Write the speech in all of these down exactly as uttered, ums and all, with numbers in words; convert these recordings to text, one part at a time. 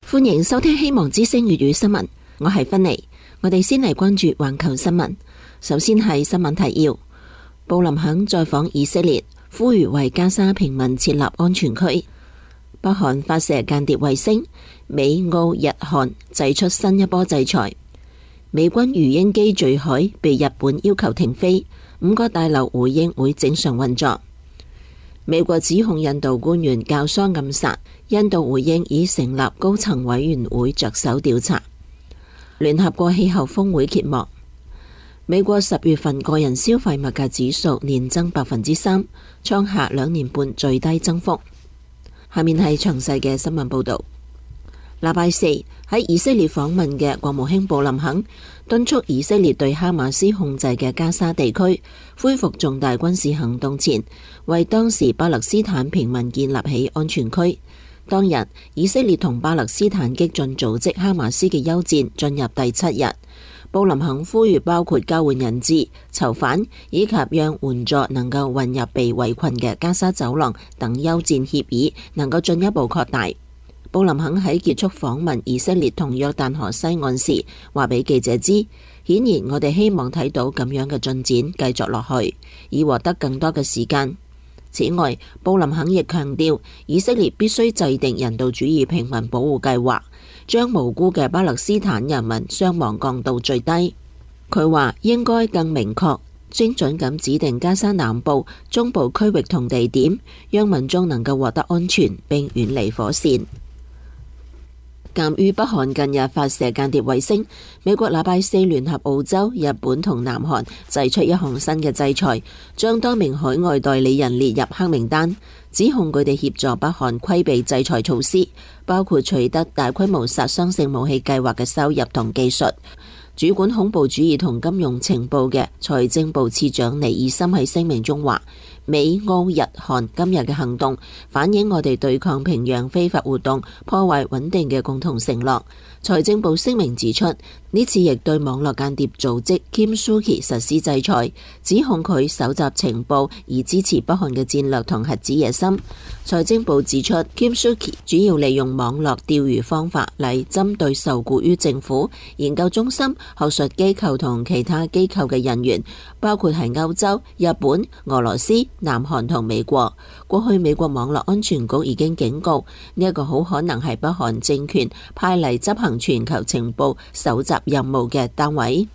歡迎收聽希望之聲粵語新聞，我係芬妮。我哋先嚟關注環球新聞。首先係新聞提要：布林肯再訪以色列，呼籲為加沙平民設立安全區。北韓發射間諜衛星，美澳日韓祭出新一波制裁。美軍魚鷹機墜海，被日本要求停飛。五角大樓回應會正常運作。美國指控印度官員教唆暗殺，印度回應已成立高層委員會着手調查。聯合國氣候峰會揭幕，美國十月份個人消費物價指數年增百分之三，創下兩年半最低增幅。下面係詳細嘅新聞報道。禮拜四喺以色列訪問嘅國務卿布林肯敦促以色列對哈馬斯控制嘅加沙地區恢復重大軍事行動前，為當時巴勒斯坦平民建立起安全區。當日，以色列同巴勒斯坦激進組織哈馬斯嘅休戰進入第七日。布林肯呼籲包括交換人質、囚犯以及讓援助能夠混入被圍困嘅加沙走廊等休戰協議能夠進一步擴大。布林肯喺結束訪問以色列同約旦河西岸時，話俾記者知，顯然我哋希望睇到咁樣嘅進展繼續落去，以獲得更多嘅時間。此外，布林肯亦強調，以色列必須制定人道主義平民保護計劃，將無辜嘅巴勒斯坦人民傷亡降到最低。佢話應該更明確、精準咁指定加沙南部、中部區域同地點，讓民眾能夠獲得安全並遠離火線。鑒於北韓近日發射間諜衛星，美國禮拜四聯合澳洲、日本同南韓祭出一項新嘅制裁，將多名海外代理人列入黑名單，指控佢哋協助北韓規避制裁措施，包括取得大規模殺傷性武器計劃嘅收入同技術。主管恐怖主義同金融情報嘅財政部次長尼爾森喺聲明中話，美澳日韓今日嘅行動反映我哋對抗平壤非法活動、破壞穩定嘅共同承諾。財政部聲明指出，呢次亦對網絡間諜組織 Kim Soo-ki 實施制裁，指控佢搜集情報而支持北韓嘅戰略同核子野心。財政部指出， Kim Soo-ki 主要利用網絡釣魚方法嚟針對受雇於政府、研究中心、學術機構同其他機構嘅人員，包括係歐洲、日本、俄羅斯、南韓同美國。過去美國網絡安全局已經警告，呢一個好可能係北韓政權派嚟執行全球情報搜集任務嘅單位。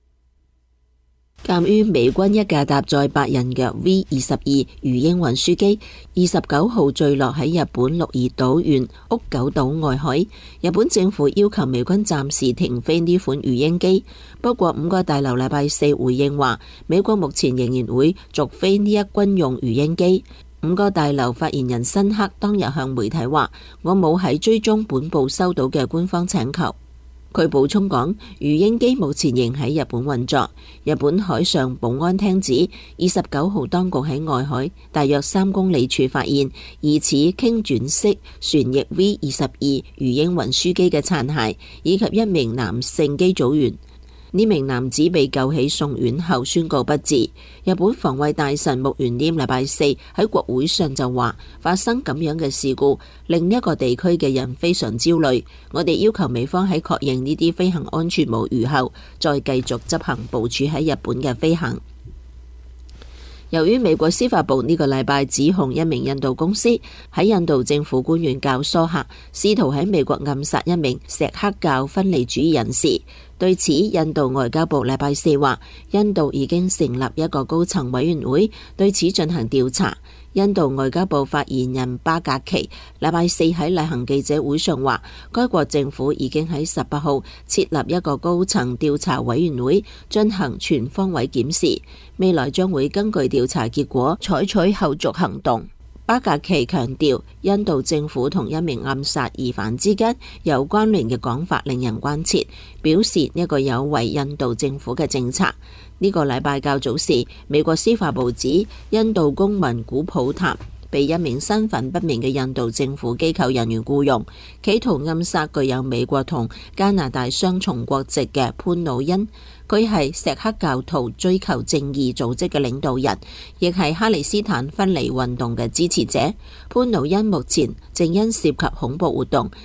鑒於美軍一架搭載八人嘅 V 二十二魚鷹運輸機二十九號墜落喺日本鹿兒島縣屋久島外海，日本政府要求美軍暫時停飛呢款魚鷹機。不過五角大樓禮拜四回應話，美國目前仍然會續飛呢一軍用魚鷹機。五角大樓發言人辛克當日向媒體話，我冇喺追蹤本部收到嘅官方請求。佢補充講，魚鷹機目前仍喺日本運作。日本海上保安廳指，二十九號當局喺外海大約三公里處發現疑似傾轉式旋翼 V 二十二魚鷹運輸機嘅殘骸，以及一名男性機組員。呢名男子被救起送院後宣告不治。日本防衛大臣木原稔禮拜四喺國會上就話，發生咁樣嘅事故，另一個地區嘅人非常焦慮。我哋要求美方喺確認呢啲飛行安全無虞後，再繼續執行部署喺日本嘅飛行。由於美國司法部呢個禮拜指控一名印度公司喺印度政府官員教唆下，試圖喺美國暗殺一名錫克教分離主義人士。對此，印度外交部禮拜四話，印度已經成立一個高層委員會對此進行調查。印度外交部發言人巴格奇禮拜四喺例行記者會上話，該國政府已經喺十八號設立一個高層調查委員會進行全方位檢視，未來將會根據調查結果採取後續行動。巴格奇強調，印度政府同一名暗殺疑犯之間有關聯嘅講法令人關切，表示一個有違印度政府嘅政策。呢個禮拜較早時，美國司法部指印度公民古普塔被一名身份不明嘅印度政府機構人員僱用，企圖暗殺具有美國同加拿大雙重國籍嘅潘努恩。佢係錫克教徒追求正義組織嘅領導人，亦係哈利斯坦分離運動嘅支持者。潘努恩目前正因涉及恐怖活動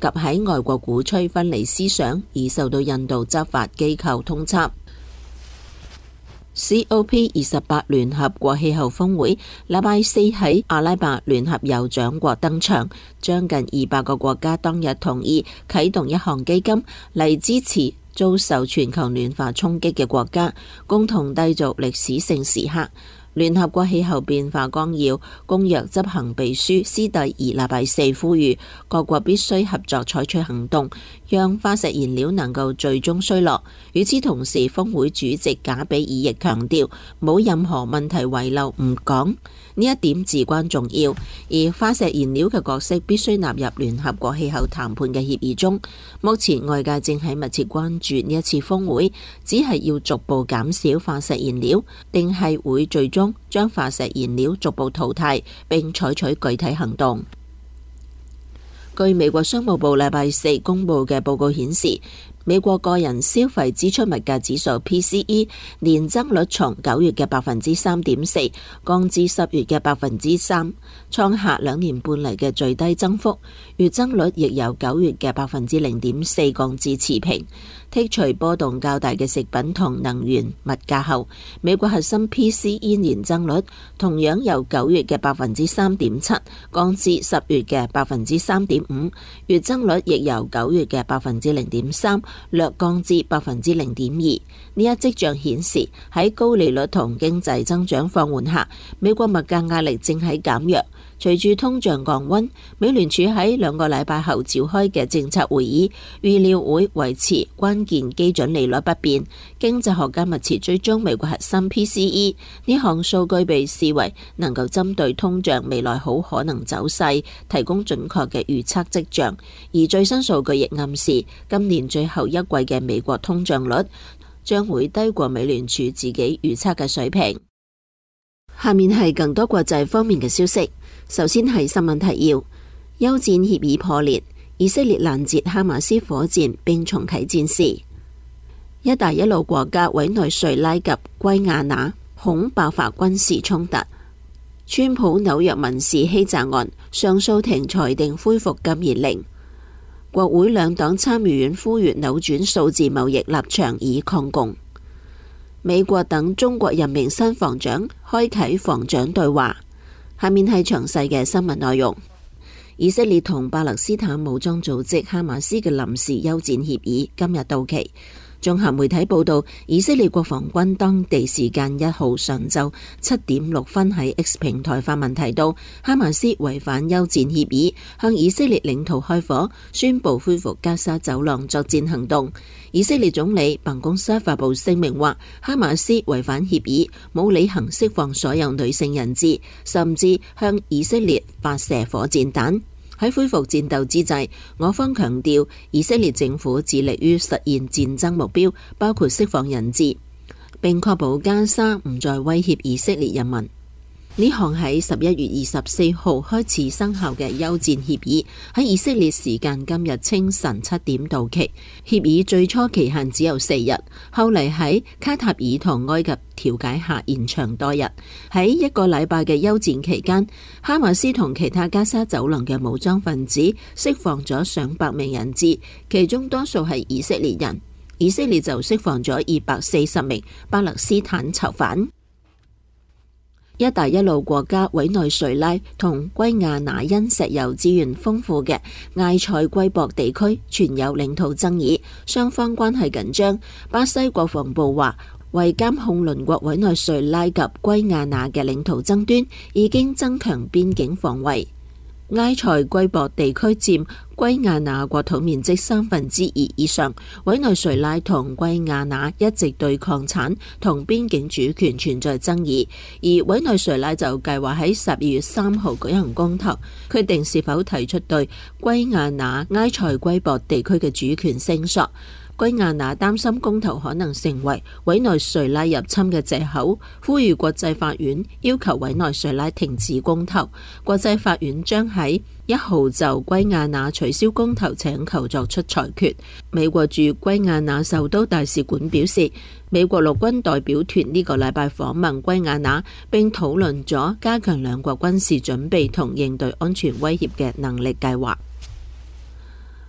及喺外國鼓吹分離思想而受到印度執法機構通緝。C O P 二十八聯合國氣候峰會禮拜四喺阿拉伯聯合酋長國登場，將近二百個國家當日同意啟動一項基金嚟支持遭受全球暖化衝擊嘅國家，共同締造歷史性時刻。聯合國氣候變化綱要公約執行秘書斯蒂爾禮拜四呼籲各國必須合作採取行動，讓化石燃料能夠最終衰落。與此同時，峰會主席賈比爾亦強調冇任何問題遺留唔講，呢一點至關重要。而化石燃料嘅角色必須納入聯合國氣候談判嘅協議中。目前外界正喺密切關注呢一次峰會，只係要逐步減少化石燃料，定係會最終將化石燃料逐步淘汰，並採取具體行動。據美國商務部禮拜四公布嘅報告顯示，美國個人消費支出物價指數 P C E 年增率從九月嘅百分之三點四降至十月嘅百分之三，創下兩年半嚟嘅最低增幅。月增率亦由九月嘅百分之零點四降至持平。剔除波動較大嘅食品同能源物價後，美國核心 P C E 年增率同樣由九月嘅百分之三點七降至十月嘅百分之三點五，月增率亦由九月嘅百分之零點三略降至百分之零點二。呢一跡象顯示喺高利率同經濟增長放緩下，美國物價壓力正喺減弱。隨住通脹降溫，美聯儲喺兩個禮拜後召開嘅政策會議，預料會維持關鍵基準利率不變。經濟學家密切追蹤美國核心 P C E， 呢項數據被視為能夠針對通脹未來好可能走勢提供準確嘅預測跡象。而最新數據亦暗示今年最後一季嘅美國通脹率將會低過美聯儲自己預測嘅水平。下面係更多國際方面嘅消息。首先係新聞提要：休戰協議破裂，以色列攔截哈馬斯火箭並重啟戰事。一帶一路國家委內瑞拉及圭亞那恐爆發軍事衝突。川普紐約民事欺詐案上訴庭裁定恢復禁言令。國會兩黨參議院呼籲扭轉數字貿易立場以抗共。美國等中國任命新防長，開啟防長對話。下面係詳細嘅新聞內容。以色列同巴勒斯坦武裝組織哈馬斯嘅臨時休戰協議今日到期。綜合媒體報道，以色列國防軍當地時間一號上晝七點六分喺 X 平台發文提到，哈馬斯違反休戰協議，向以色列領土開火，宣布恢復加沙走廊作戰行動。以色列總理辦公室發布聲明話，哈馬斯違反協議，冇履行釋放所有女性人質，甚至向以色列發射火箭彈。喺恢復戰鬥之際，我方強調以色列政府致力於實現戰爭目標，包括釋放人質，並確保加沙唔再威脅以色列人民。呢項喺十一月二十四號開始生效嘅休戰協議，喺以色列時間今日清晨七點到期。協議最初期限只有四日，後嚟喺卡塔爾同埃及調解下延長多日。喺一個禮拜嘅休戰期間，哈馬斯同其他加沙走廊嘅武裝分子釋放咗上百名人質，其中多數係以色列人。以色列就釋放咗二百四十名巴勒斯坦囚犯。一帶一路國家委內瑞拉同圭亞那因石油資源豐富嘅埃塞圭博地區存有領土爭議，雙方關係緊張。巴西國防部話，為監控鄰國委內瑞拉及圭亞那嘅領土爭端，已經增強邊境防衛。埃塞圭博地區佔圭亞那國土面積三分之二以上，委內瑞拉同圭亞那一直對礦產同邊境主權存在爭議，而委內瑞拉就計劃喺十二月三號舉行公投，決定是否提出對圭亞那埃塞圭博地區嘅主權申索。圭亞那擔心公投可能成為委內瑞拉入侵嘅藉口，呼籲國際法院要求委內瑞拉停止公投。國際法院將喺一號就圭亞那取消公投請求作出裁決。美國駐圭亞那首都大使館表示，美國陸軍代表團呢個禮拜訪問圭亞那，並討論咗加強兩國軍事準備同應對安全威脅嘅能力計劃。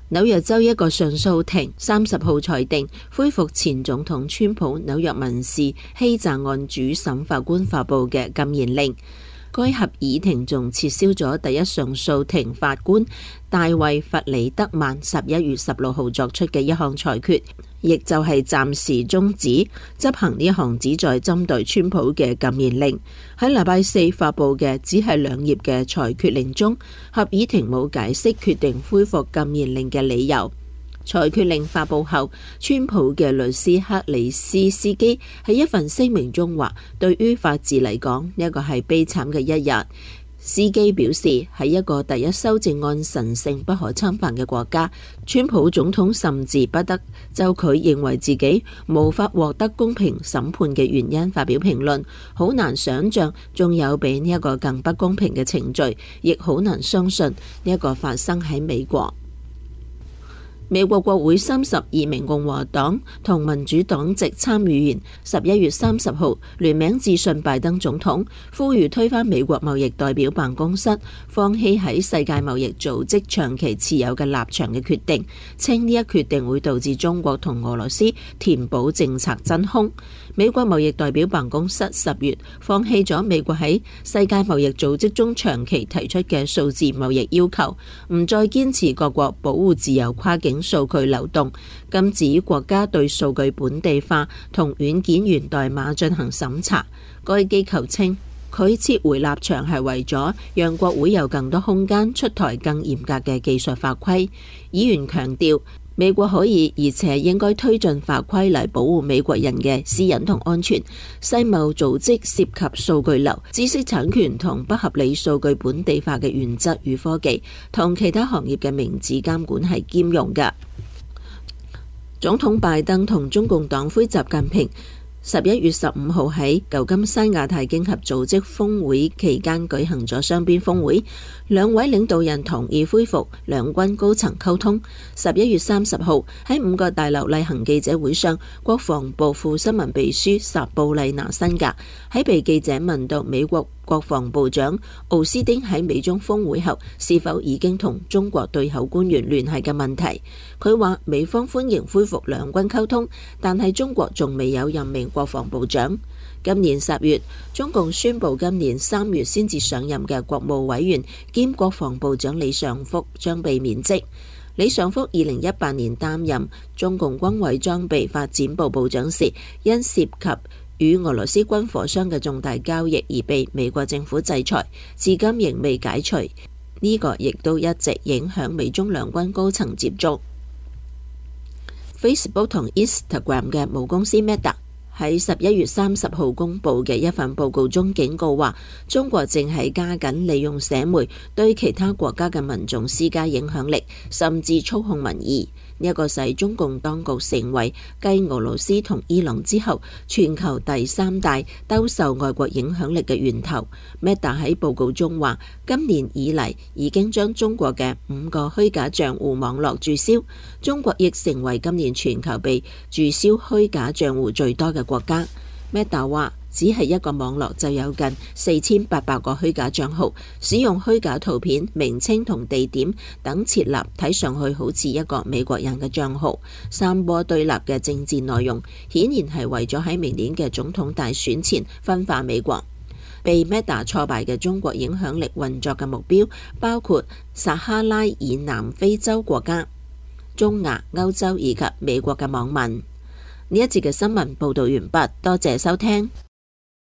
紐約州一個上訴庭三十號裁定恢復前總統川普紐約民事欺詐案主審法官發布嘅禁言令。該合議庭仲撤銷咗第一上訴庭法官大衛弗里德曼十一月十六號作出嘅一項裁決，亦就係暫時終止執行呢一項旨在針對川普嘅禁言令。喺禮拜四發布嘅只係兩頁嘅裁決令中，合議庭冇解釋決定恢復禁言令嘅理由。裁決令發布後，川普嘅律師克里斯斯基喺一份聲明中話，對於法治嚟講，呢一個係悲慘嘅一日。司機表示，喺一個第一修正案神聖不可侵犯嘅國家，川普總統甚至不得就佢認為自己無法獲得公平審判嘅原因發表評論。好難想像仲有比呢一個更不公平嘅程序，亦好難相信呢一個發生喺美國。美國國會三十二名共和黨同民主黨籍參議員十一月三十號聯名致信拜登總統，呼籲推翻美國貿易代表辦公室放棄喺世界貿易組織長期持有嘅立場嘅決定，稱呢一決定會導致中國同俄羅斯填補政策真空。美國貿易代表辦公室十月放棄咗美國喺世界貿易組織中長期提出嘅數字貿易要求，唔再堅持各國保護自由跨境數據流動，禁止國家對數據本地化同軟件源代碼進行審查。該機構稱，佢撤回立場係為咗讓國會有更多空間出台更嚴格嘅技術法規。議員強調，美國可以而且應該推進法規嚟保護美國人嘅私隱同安全。世貿組織涉及數據流、知識產權同不合理數據本地化嘅原則與科技，同其他行業嘅明指監管係兼容嘅。總統拜登同中共黨魁習近平十一月十五號喺舊金山亞太經合組織峰會期間舉行咗雙邊峰會，兩位領導人同意恢復兩軍高層溝通。十一月三十號喺五角大樓例行記者會上，國防部副新聞秘書薩布麗娜辛格喺被記者問到美國國防部長奧斯汀喺美中峰會後是否已經同中國對口官員聯繫嘅問題，佢話美方歡迎恢復兩軍溝通，但係中國仲未有任命國防部長。今年十月，中共宣布今年三月先至上任嘅國務委員兼國防部長李尚福將被免職。李尚福二零一八年擔任中共軍委裝備發展部部長時，因涉及與俄羅斯軍火商嘅重大交易而被美國政府制裁，至今仍未解除。呢、這個亦都一直影響美中兩軍高層接觸。Facebook 同 Instagram 嘅母公司 Meta 喺十一月三十號公佈嘅一份報告中警告話，中國正係加緊利用社媒對其他國家嘅民眾施加影響力，甚至操控民意。呢一個使中共當局成為繼俄羅斯同伊朗之後全球第三大兜售外國影響力嘅源頭。Meta 喺報告中話，今年以嚟已經將中國嘅五個虛假賬戶網絡註銷，中國亦成為今年全球被註銷虛假賬戶最多嘅國家。Meta 話，只係一個網絡就有近四千八百個虛假賬號，使用虛假圖片、名稱同地點等設立睇上去好似一個美國人嘅賬號，散播對立嘅政治內容，顯然係為咗喺明年嘅總統大選前分化美國。被 Meta 挫敗嘅中國影響力運作嘅目標包括撒哈拉以南非洲國家、中亞、歐洲以及美國嘅網民。呢一節嘅新聞報道完畢，多謝收聽。